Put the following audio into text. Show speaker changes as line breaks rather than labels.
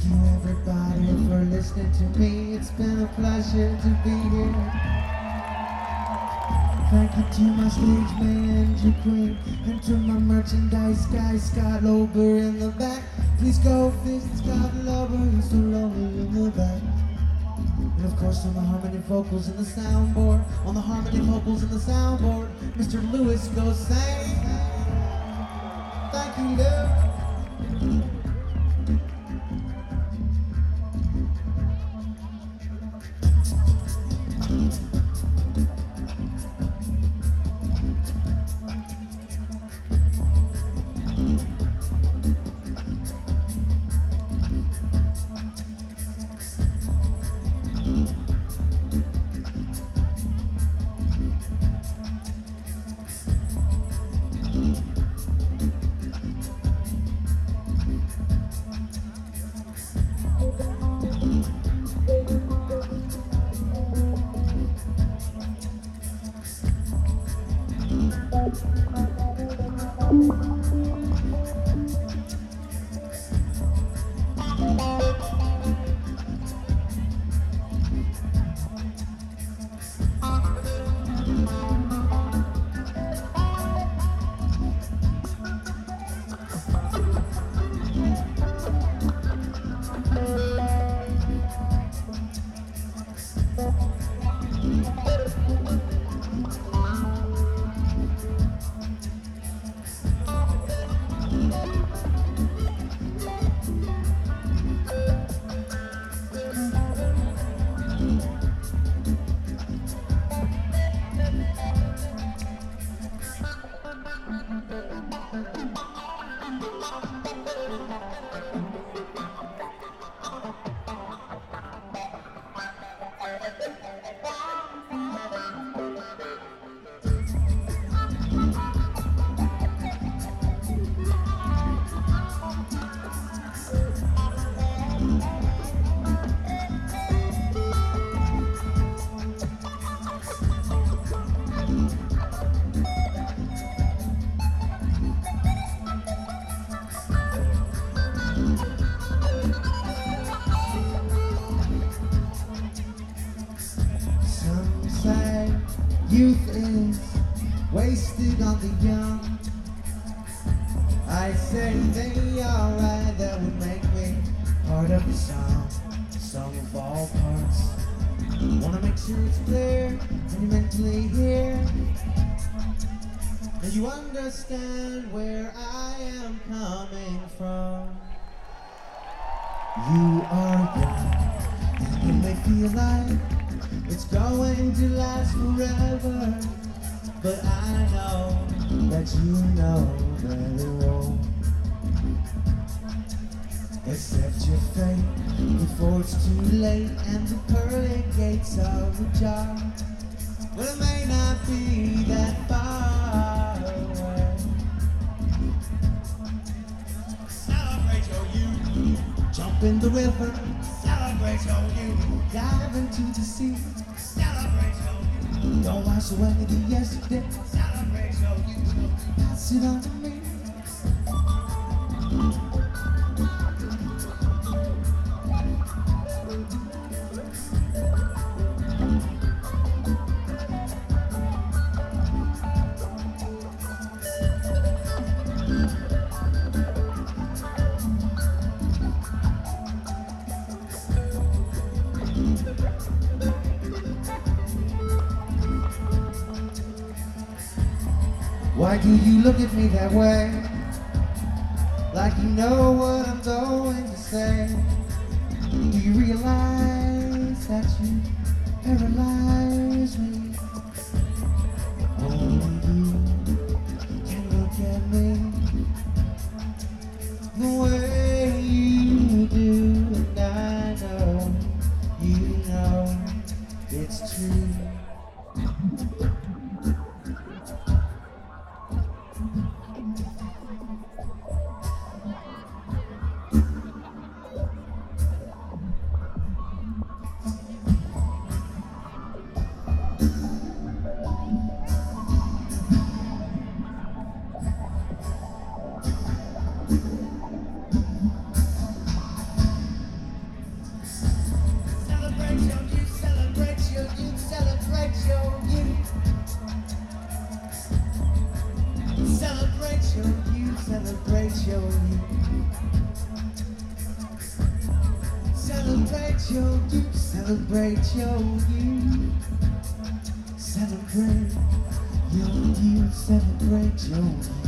you everybody for listening to me. It's been a pleasure to be here. Thank you to my stage manager queen and to my merchandise guy Scott Lober in the back. Please go visit Scott Lober, he's so lonely in the back. And of course on the harmony vocals and the soundboard, on the harmony vocals and the soundboard, Mr. Lewis goes sing. Thank you, Lou. Youth is wasted on the young. I say they are right, that would make me part of the song of all parts. Wanna make sure it's clear and you're mentally here, and you understand where I am coming from. You are young, and you may feel like it's going to last forever, but I know that you know that it won't. Accept your fate before it's too late, and the pearly gates of the jar, well, it may not be that far away. Celebrate your youth, jump in the river. Celebrate your youth, dive into the sea. Celebrate your youth, don't wash away the yesterday. Celebrate your youth, pass it on to me. Why do you look at me that way? Like you know what I'm going to say? Do you realize that you paralyze me? Only you can look at me the way you do, and I know you know it's true. Celebrate your youth, celebrate your youth. Celebrate your youth, celebrate your youth.